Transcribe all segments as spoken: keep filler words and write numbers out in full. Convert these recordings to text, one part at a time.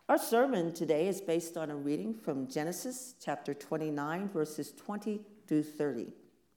Our sermon today is based on a reading from Genesis chapter twenty-nine, verses twenty through thirty.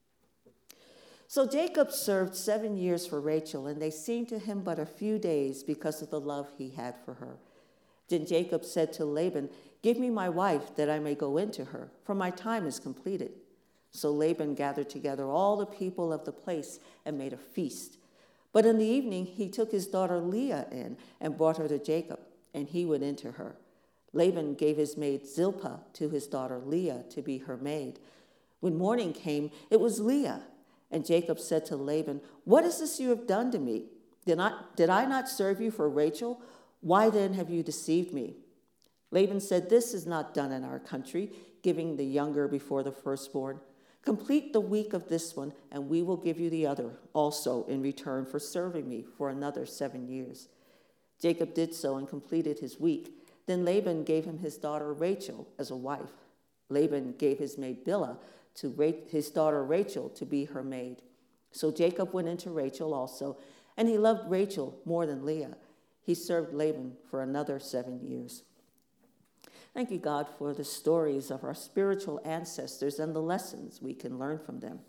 So Jacob served seven years for Rachel, and they seemed to him but a few days because of the love he had for her. Then Jacob said to Laban, "Give me my wife, that I may go into her, for my time is completed." So Laban gathered together all the people of the place and made a feast. But in the evening he took his daughter Leah in and brought her to Jacob, and he went into her. Laban gave his maid Zilpah to his daughter Leah to be her maid. When morning came, it was Leah. And Jacob said to Laban, "What is this you have done to me? Did not, did I not serve you for Rachel? Why then have you deceived me?" Laban said, "This is not done in our country, giving the younger before the firstborn. Complete the week of this one, and we will give you the other also in return for serving me for another seven years." Jacob did so and completed his week. Then Laban gave him his daughter Rachel as a wife. Laban gave his maid Bilhah to his daughter Rachel to be her maid. So Jacob went into Rachel also, and he loved Rachel more than Leah. He served Laban for another seven years. Thank you, God, for the stories of our spiritual ancestors and the lessons we can learn from them.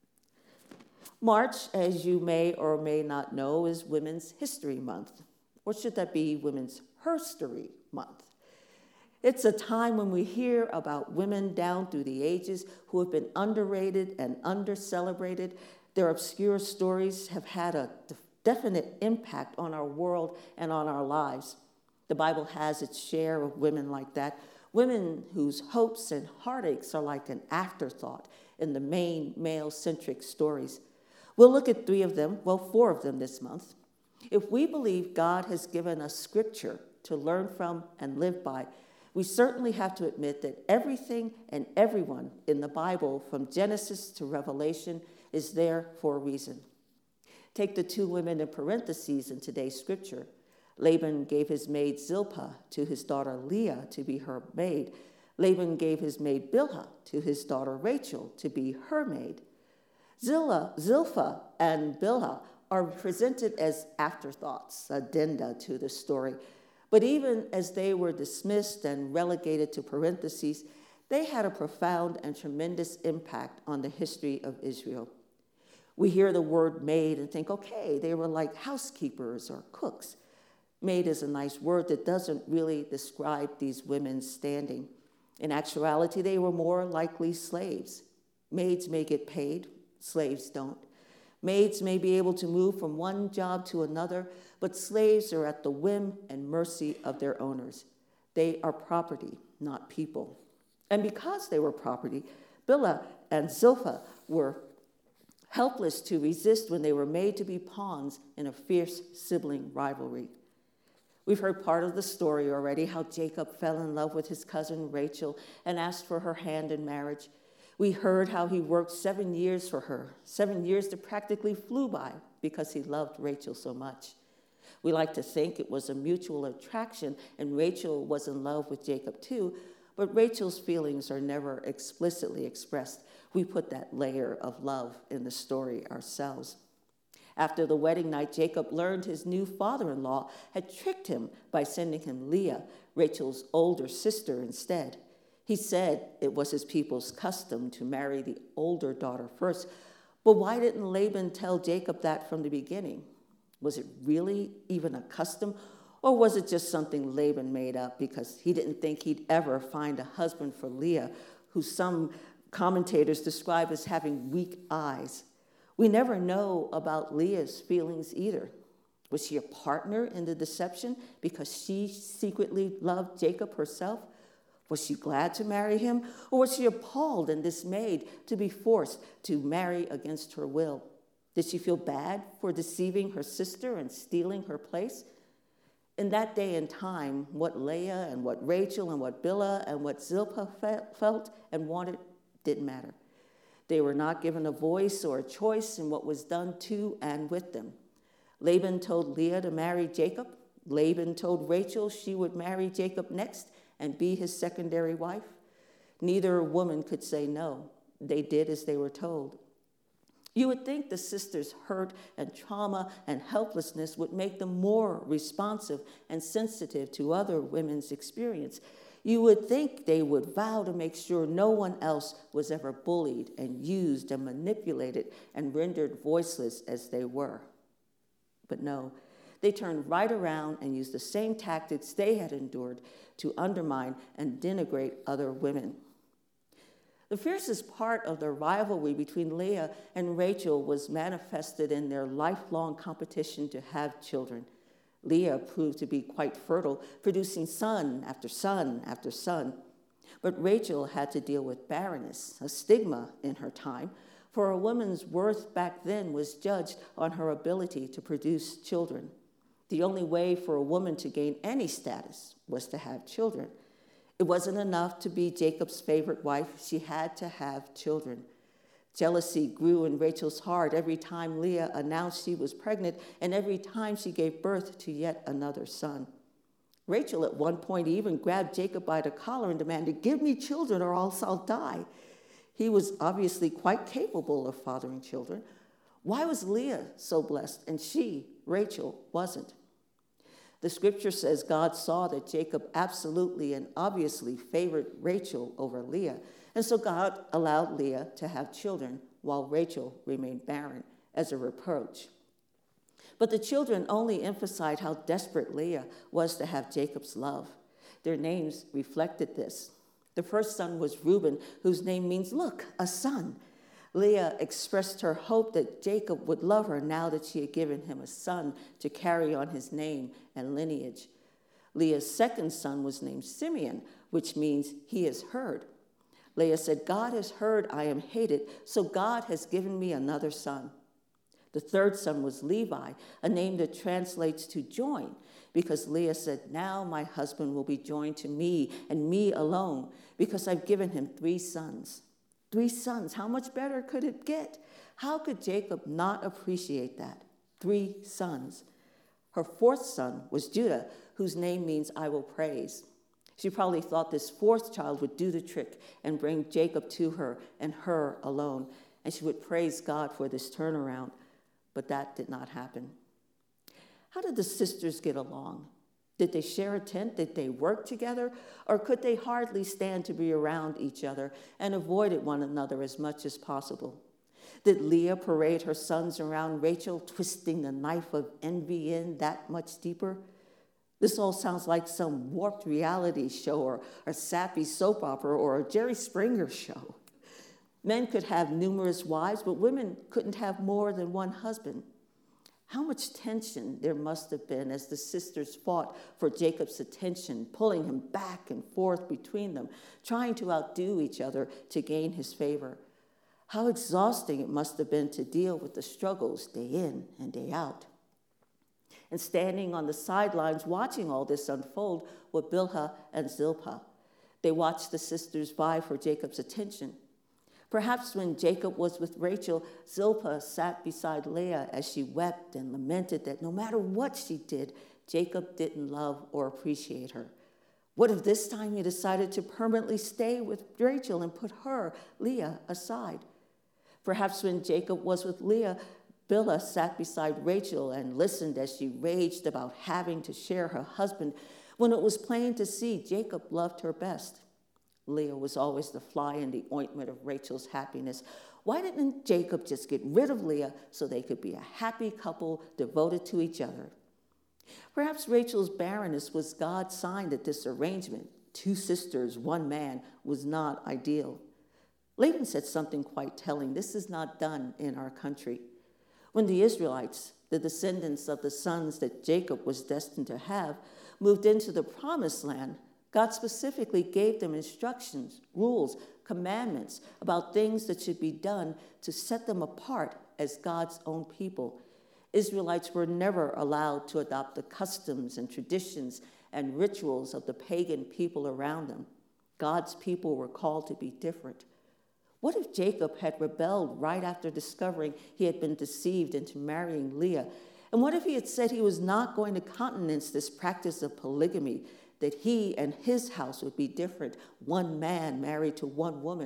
March, as you may or may not know, is Women's History Month. Or should that be Women's Herstory Month? It's a time when we hear about women down through the ages who have been underrated and under-celebrated. Their obscure stories have had a definite impact on our world and on our lives. The Bible has its share of women like that, women whose hopes and heartaches are like an afterthought in the main male-centric stories. We'll look at three of them, well, four of them this month. If we believe God has given us scripture to learn from and live by, we certainly have to admit that everything and everyone in the Bible, from Genesis to Revelation, is there for a reason. Take the two women in parentheses in today's scripture. Laban gave his maid Zilpah to his daughter Leah to be her maid. Laban gave his maid Bilhah to his daughter Rachel to be her maid. Zillah, Zilpah and Bilhah are presented as afterthoughts, addenda to the story. But even as they were dismissed and relegated to parentheses, they had a profound and tremendous impact on the history of Israel. We hear the word maid and think, okay, they were like housekeepers or cooks. Maid is a nice word that doesn't really describe these women's standing. In actuality, they were more likely slaves. Maids may get paid, slaves don't. Maids may be able to move from one job to another, but slaves are at the whim and mercy of their owners. They are property, not people. And because they were property, Bilhah and Zilpah were helpless to resist when they were made to be pawns in a fierce sibling rivalry. We've heard part of the story already, how Jacob fell in love with his cousin Rachel and asked for her hand in marriage. We heard how he worked seven years for her, seven years that practically flew by because he loved Rachel so much. We like to think it was a mutual attraction and Rachel was in love with Jacob too, but Rachel's feelings are never explicitly expressed. We put that layer of love in the story ourselves. After the wedding night, Jacob learned his new father-in-law had tricked him by sending him Leah, Rachel's older sister, instead. He said it was his people's custom to marry the older daughter first, but why didn't Laban tell Jacob that from the beginning? Was it really even a custom, or was it just something Laban made up because he didn't think he'd ever find a husband for Leah, who some commentators describe as having weak eyes? We never know about Leah's feelings either. Was she a partner in the deception because she secretly loved Jacob herself? Was she glad to marry him, or was she appalled and dismayed to be forced to marry against her will? Did she feel bad for deceiving her sister and stealing her place? In that day and time, what Leah and what Rachel and what Bilhah and what Zilpah felt and wanted didn't matter. They were not given a voice or a choice in what was done to and with them. Laban told Leah to marry Jacob. Laban told Rachel she would marry Jacob next and be his secondary wife. Neither woman could say no. They did as they were told. You would think the sisters' hurt and trauma and helplessness would make them more responsive and sensitive to other women's experience. You would think they would vow to make sure no one else was ever bullied and used and manipulated and rendered voiceless as they were. But no, they turned right around and used the same tactics they had endured to undermine and denigrate other women. The fiercest part of the rivalry between Leah and Rachel was manifested in their lifelong competition to have children. Leah proved to be quite fertile, producing son after son after son. But Rachel had to deal with barrenness, a stigma in her time, for a woman's worth back then was judged on her ability to produce children. The only way for a woman to gain any status was to have children. It wasn't enough to be Jacob's favorite wife. She had to have children. Jealousy grew in Rachel's heart every time Leah announced she was pregnant and every time she gave birth to yet another son. Rachel at one point even grabbed Jacob by the collar and demanded, "Give me children or else I'll die." He was obviously quite capable of fathering children. Why was Leah so blessed and she, Rachel, wasn't? The scripture says God saw that Jacob absolutely and obviously favored Rachel over Leah, and so God allowed Leah to have children while Rachel remained barren as a reproach. But the children only emphasized how desperate Leah was to have Jacob's love. Their names reflected this. The first son was Reuben, whose name means, "Look, a son." Leah expressed her hope that Jacob would love her now that she had given him a son to carry on his name and lineage. Leah's second son was named Simeon, which means he is heard. Leah said, "God has heard I am hated, so God has given me another son." The third son was Levi, a name that translates to join, because Leah said, "Now my husband will be joined to me and me alone, because I've given him three sons." Three sons, how much better could it get? How could Jacob not appreciate that? Three sons. Her fourth son was Judah, whose name means "I will praise." She probably thought this fourth child would do the trick and bring Jacob to her and her alone, and she would praise God for this turnaround, but that did not happen. How did the sisters get along? Did they share a tent? Did they work together? Or could they hardly stand to be around each other and avoided one another as much as possible? Did Leah parade her sons around Rachel, twisting the knife of envy in that much deeper? This all sounds like some warped reality show or a sappy soap opera or a Jerry Springer show. Men could have numerous wives, but women couldn't have more than one husband. How much tension there must have been as the sisters fought for Jacob's attention, pulling him back and forth between them, trying to outdo each other to gain his favor. How exhausting it must have been to deal with the struggles day in and day out. And standing on the sidelines watching all this unfold were Bilhah and Zilpah. They watched the sisters vie for Jacob's attention. Perhaps when Jacob was with Rachel, Zilpah sat beside Leah as she wept and lamented that no matter what she did, Jacob didn't love or appreciate her. What if this time he decided to permanently stay with Rachel and put her, Leah, aside? Perhaps when Jacob was with Leah, Bilhah sat beside Rachel and listened as she raged about having to share her husband when it was plain to see Jacob loved her best. Leah was always the fly in the ointment of Rachel's happiness. Why didn't Jacob just get rid of Leah so they could be a happy couple devoted to each other? Perhaps Rachel's barrenness was God's sign that this arrangement, two sisters, one man, was not ideal. Laban said something quite telling. This is not done in our country. When the Israelites, the descendants of the sons that Jacob was destined to have, moved into the promised land, God specifically gave them instructions, rules, commandments about things that should be done to set them apart as God's own people. Israelites were never allowed to adopt the customs and traditions and rituals of the pagan people around them. God's people were called to be different. What if Jacob had rebelled right after discovering he had been deceived into marrying Leah? And what if he had said he was not going to countenance this practice of polygamy, that he and his house would be different, one man married to one woman,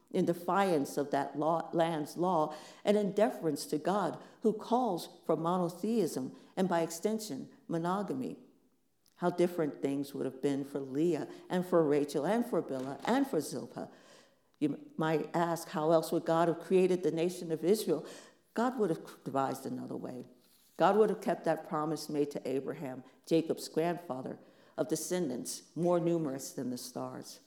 in defiance of that law, land's law, and in deference to God, who calls for monotheism and, by extension, monogamy. How different things would have been for Leah and for Rachel and for Bilhah and for Zilpah. You might ask, how else would God have created the nation of Israel? God would have devised another way. God would have kept that promise made to Abraham, Jacob's grandfather, of descendants more numerous than the stars.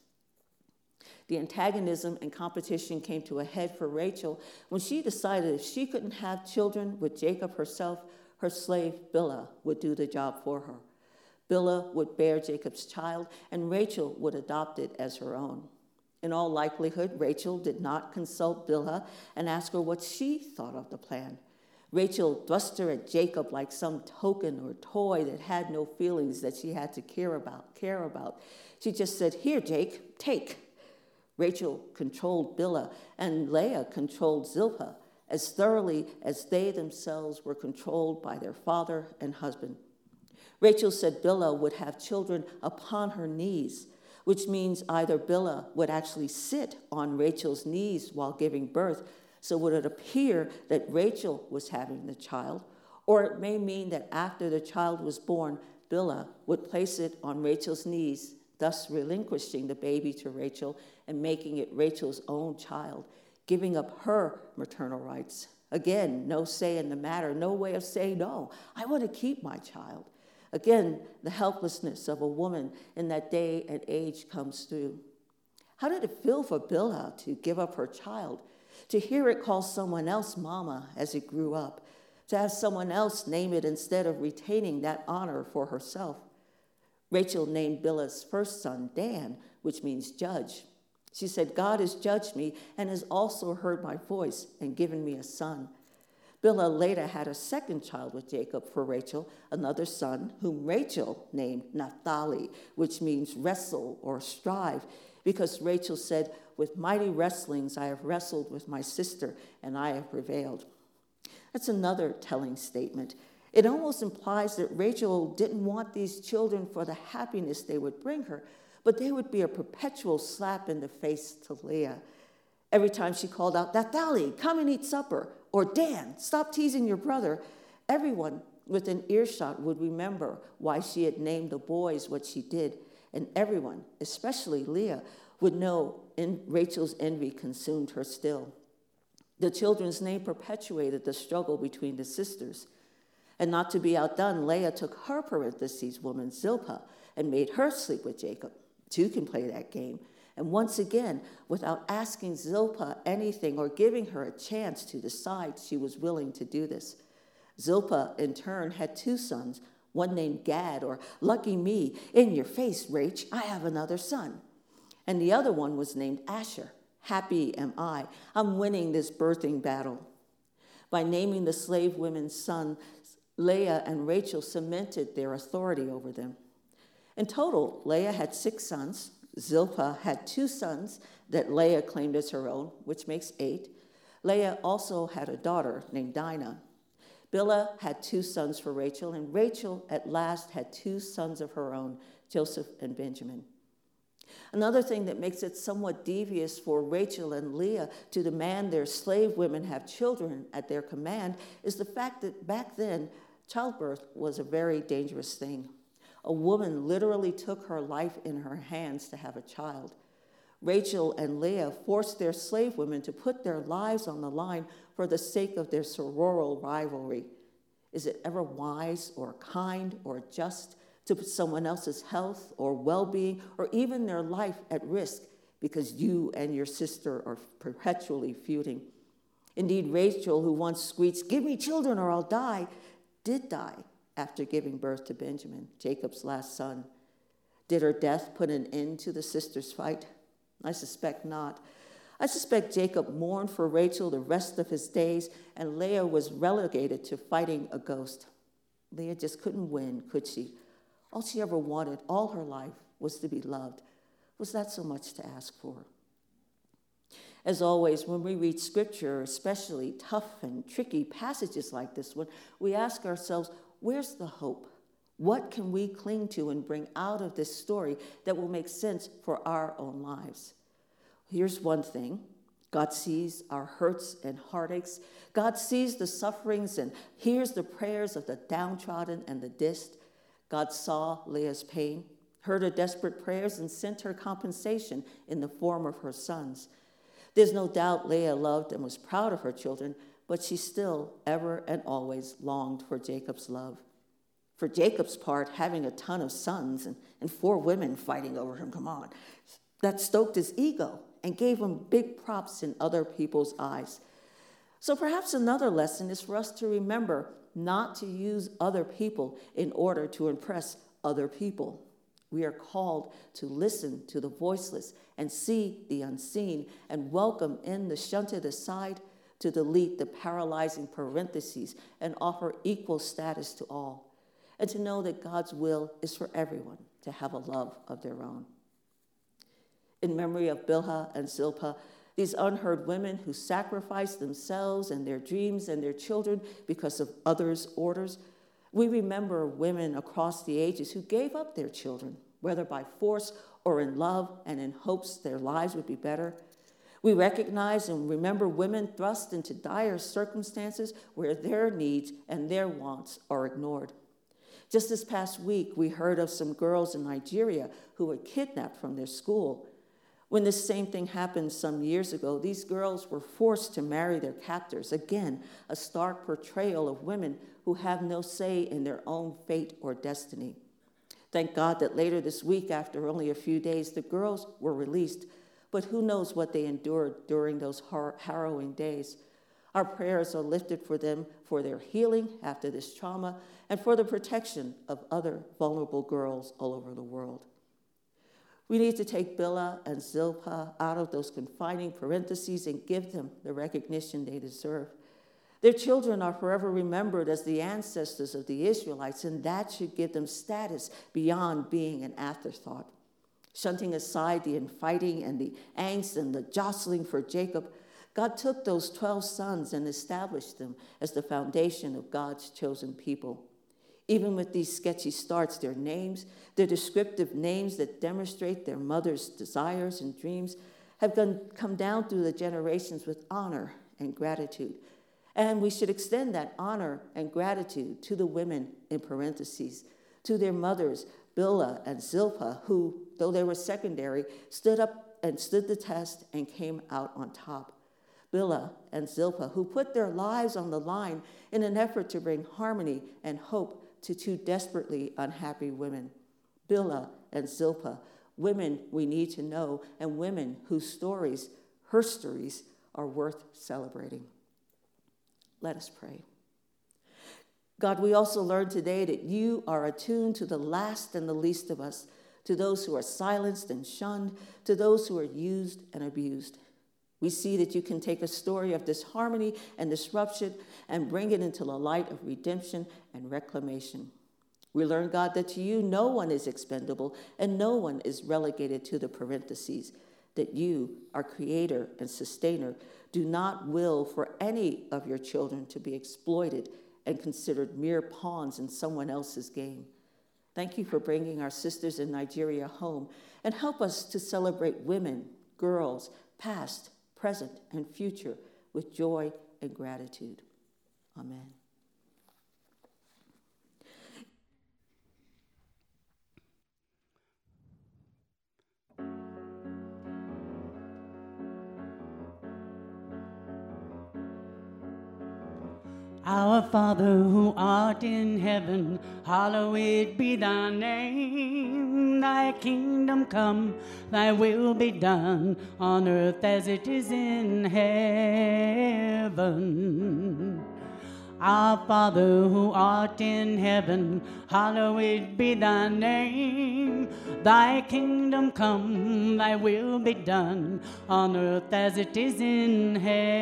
The antagonism and competition came to a head for Rachel when she decided if she couldn't have children with Jacob herself, her slave Bilhah would do the job for her. Bilhah would bear Jacob's child, and Rachel would adopt it as her own. In all likelihood, Rachel did not consult Bilhah and ask her what she thought of the plan. Rachel thrust her at Jacob like some token or toy that had no feelings that she had to care about. Care about. She just said, "Here, Jake, take." Rachel controlled Bilhah, and Leah controlled Zilpah as thoroughly as they themselves were controlled by their father and husband. Rachel said Bilhah would have children upon her knees, which means either Bilhah would actually sit on Rachel's knees while giving birth, so would it appear that Rachel was having the child, or it may mean that after the child was born, Bilhah would place it on Rachel's knees, thus relinquishing the baby to Rachel and making it Rachel's own child, giving up her maternal rights. Again, no say in the matter, no way of saying, no, I want to keep my child. Again, the helplessness of a woman in that day and age comes through. How did it feel for Bilhah to give up her child, to hear it call someone else mama as it grew up, to have someone else name it instead of retaining that honor for herself? Rachel named Bilhah's first son Dan, which means judge. She said, God has judged me and has also heard my voice and given me a son. Bilhah later had a second child with Jacob for Rachel, another son, whom Rachel named Naphtali, which means wrestle or strive, because Rachel said, with mighty wrestlings I have wrestled with my sister, and I have prevailed. That's another telling statement. It almost implies that Rachel didn't want these children for the happiness they would bring her, but they would be a perpetual slap in the face to Leah. Every time she called out, Naphtali, come and eat supper, or Dan, stop teasing your brother, everyone within earshot would remember why she had named the boys what she did, and everyone, especially Leah, would know in Rachel's envy consumed her still. The children's name perpetuated the struggle between the sisters. And not to be outdone, Leah took her parentheses woman, Zilpah, and made her sleep with Jacob. Two can play that game. And once again, without asking Zilpah anything or giving her a chance to decide, she was willing to do this. Zilpah, in turn, had two sons, one named Gad, or lucky me, in your face, Rach, I have another son. And the other one was named Asher. Happy am I. I'm winning this birthing battle. By naming the slave women's son, Leah and Rachel cemented their authority over them. In total, Leah had six sons. Zilpah had two sons that Leah claimed as her own, which makes eight. Leah also had a daughter named Dinah. Bilhah had two sons for Rachel, and Rachel at last had two sons of her own, Joseph and Benjamin. Another thing that makes it somewhat devious for Rachel and Leah to demand their slave women have children at their command is the fact that back then, childbirth was a very dangerous thing. A woman literally took her life in her hands to have a child. Rachel and Leah forced their slave women to put their lives on the line for the sake of their sororal rivalry. Is it ever wise or kind or just to put someone else's health or well-being or even their life at risk because you and your sister are perpetually feuding? Indeed, Rachel, who once screeched, "Give me children or I'll die," did die after giving birth to Benjamin, Jacob's last son. Did her death put an end to the sisters' fight? I suspect not. I suspect Jacob mourned for Rachel the rest of his days, and Leah was relegated to fighting a ghost. Leah just couldn't win, could she? All she ever wanted all her life was to be loved. Was that so much to ask for? As always, when we read scripture, especially tough and tricky passages like this one, we ask ourselves, where's the hope? What can we cling to and bring out of this story that will make sense for our own lives? Here's one thing. God sees our hurts and heartaches. God sees the sufferings and hears the prayers of the downtrodden and the dissed. God saw Leah's pain, heard her desperate prayers, and sent her compensation in the form of her sons. There's no doubt Leah loved and was proud of her children, but she still, ever and always, longed for Jacob's love. For Jacob's part, having a ton of sons and, and four women fighting over him, come on, that stoked his ego and gave him big props in other people's eyes. So perhaps another lesson is for us to remember not to use other people in order to impress other people. We are called to listen to the voiceless and see the unseen and welcome in the shunted aside, to delete the paralyzing parentheses and offer equal status to all, and to know that God's will is for everyone to have a love of their own. In memory of Bilhah and Zilpah, these unheard women who sacrificed themselves and their dreams and their children because of others' orders, we remember women across the ages who gave up their children, whether by force or in love and in hopes their lives would be better. We recognize and remember women thrust into dire circumstances where their needs and their wants are ignored. Just this past week, we heard of some girls in Nigeria who were kidnapped from their school. When this same thing happened some years ago, these girls were forced to marry their captors. Again, a stark portrayal of women who have no say in their own fate or destiny. Thank God that later this week, after only a few days, the girls were released. But who knows what they endured during those har- harrowing days. Our prayers are lifted for them, for their healing after this trauma, and for the protection of other vulnerable girls all over the world. We need to take Bilhah and Zilpah out of those confining parentheses and give them the recognition they deserve. Their children are forever remembered as the ancestors of the Israelites, and that should give them status beyond being an afterthought. Shunting aside the infighting and the angst and the jostling for Jacob, God took those twelve sons and established them as the foundation of God's chosen people. Even with these sketchy starts, their names, their descriptive names that demonstrate their mother's desires and dreams, have come down through the generations with honor and gratitude. And we should extend that honor and gratitude to the women in parentheses, to their mothers, Bilhah and Zilpah, who, though they were secondary, stood up and stood the test and came out on top. Bilhah and Zilpah, who put their lives on the line in an effort to bring harmony and hope to two desperately unhappy women. Bilhah and Zilpah, women we need to know, and women whose stories, her stories, are worth celebrating. Let us pray. God, we also learned today that you are attuned to the last and the least of us, to those who are silenced and shunned, to those who are used and abused. We see that you can take a story of disharmony and disruption and bring it into the light of redemption and reclamation. We learn, God, that to you no one is expendable and no one is relegated to the parentheses, that you, our creator and sustainer, do not will for any of your children to be exploited and considered mere pawns in someone else's game. Thank you for bringing our sisters in Nigeria home, and help us to celebrate women, girls, past, present, and future with joy and gratitude. Amen. Our Father who art in heaven, hallowed be thy name. Thy kingdom come, thy will be done, on earth as it is in heaven. Our Father who art in heaven, hallowed be thy name. Thy kingdom come, thy will be done, on earth as it is in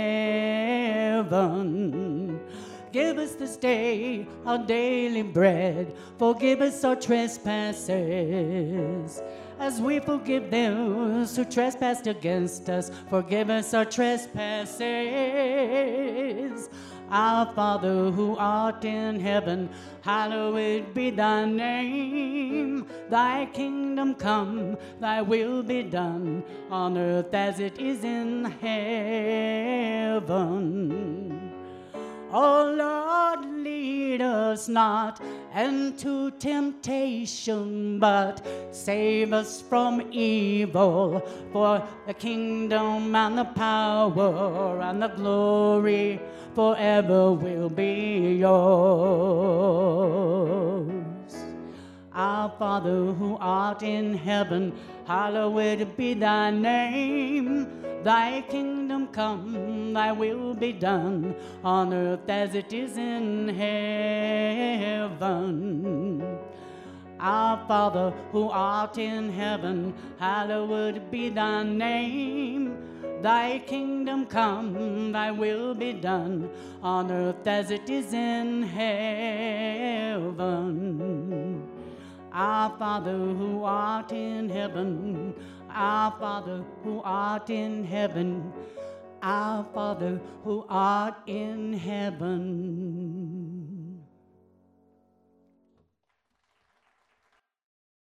heaven. Give us this day our daily bread. Forgive us our trespasses, as we forgive those who trespass against us. Forgive us our trespasses. Our Father who art in heaven, hallowed be thy name. Thy kingdom come, thy will be done, on earth as it is in heaven. O Lord, lead us not into temptation, but save us from evil. For the kingdom and the power and the glory forever will be yours. Our Father who art in heaven, hallowed be thy name. Thy kingdom come, thy will be done, on earth as it is in heaven. Our Father who art in heaven, hallowed be thy name. Thy kingdom come, thy will be done, on earth as it is in heaven. Our Father who art in heaven, our Father who art in heaven, our Father who art in heaven.